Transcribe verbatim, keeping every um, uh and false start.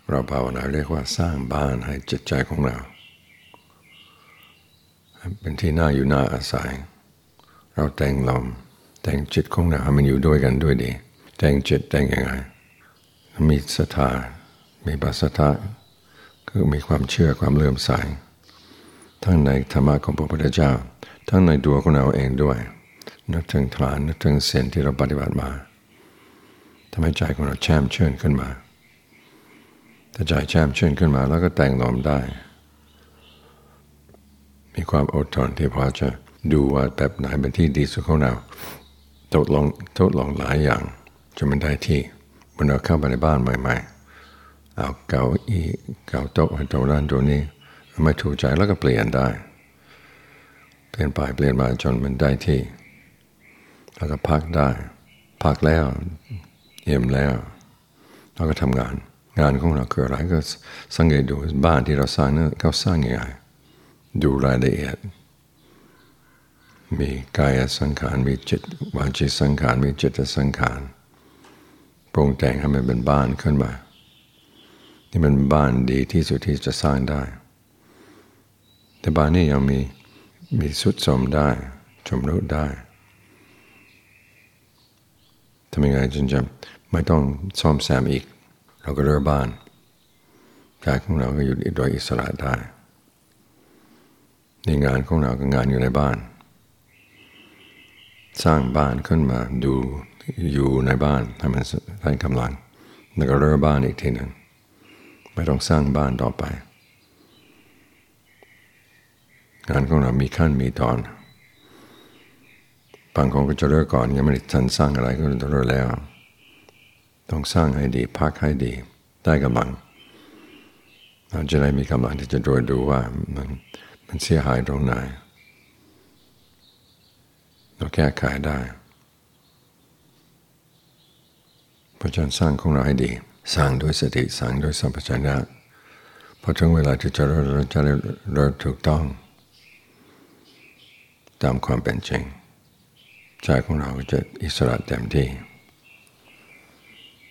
เราภาวนาเรียกว่าสร้างบ้านให้จิตใจของเราเป็นที่น่าอยู่น่าอาศัยเราแต่งลมแต่งจิตของเราให้มันอยู่ด้วยกันด้วยดีแต่งจิตแต่งยังไงมีศรัทธามีปัสสัทธะคือมีความเชื่อความเลื่อมใสทั้งในธรรมะของพระพุทธเจ้าทั้งในตัวของเราเองด้วยนึกถึงฐานนึกถึงเส้นที่เราปฏิบัติมาทำให้ใจของเราแช่มชื่นขึ้นมาถ้าใจแช่มชื่นขึ้นมาแล้วก็แต่งลมได้มีความอดทนที่พอจะดูว่าแบบไหนเป็นที่ดีสุดของเราทดลองทดลองหลายอย่างจนมันได้ที่เมื่อเราเข้าไปในบ้านใหม่ๆเอาเก้าอี้เก้าโต๊ะให้ตัวนั้นตัวนี้ไม่ถูกใจแล้วก็เปลี่ยนได้เปลี่ยนไปเปลี่ยนมาจนมันได้ที่แล้วก็พักได้พักแล้วเยี่ยมแล้วเราก็ทำงานงานของเราคืออะไรก็สังเกตดูบ้านที่เราสร้างนั้นเขาสร้างยังไงดูรายละเอียดมีกายสังขารมีจิตวาจีสังขารมีจิตสังขารปรุงแต่งให้มันเป็นบ้านขึ้นมานี่มันบ้านดีที่สุดที่จะสร้างได้แต่บ้านนี้ยังมีมีสุดสมได้ชมรุดได้ทำยังไงจึงจะไม่ต้องซ่อมแซมอีกเราก็เรื้อบ้านใจของเราก็อยู่โดยอิสระได้ในงานของเราก็งานอยู่ในบ้านสร้างบ้านขึ้นมาดูอยู่ในบ้านให้มันได้กำลังแล้วก็เรื้อบ้านอีกทีหนึ่งไม่ต้องสร้างบ้านต่อไปงานของเรามีขั้นมีตอนบางคนก็จะเรื้อก่อนยังไม่ได้ทันสร้างอะไรก็จะเรื้อแล้วต้องสร้างให้ดีพักให้ดีได้กำลังเราจะได้มีกำลังที่จะตรวจดูว่ามันมันเสียหายตรงไหนเราแก้ไขได้เพราะฉะนั้นสร้างของเราให้ดีสร้างด้วยสติสร้างด้วยสัมปชัญญะพอถึงเวลาที่จะเริ่มจะเริ่มถูกต้องตามความเป็นจริงใจของเราก็จะอิสระเต็มที่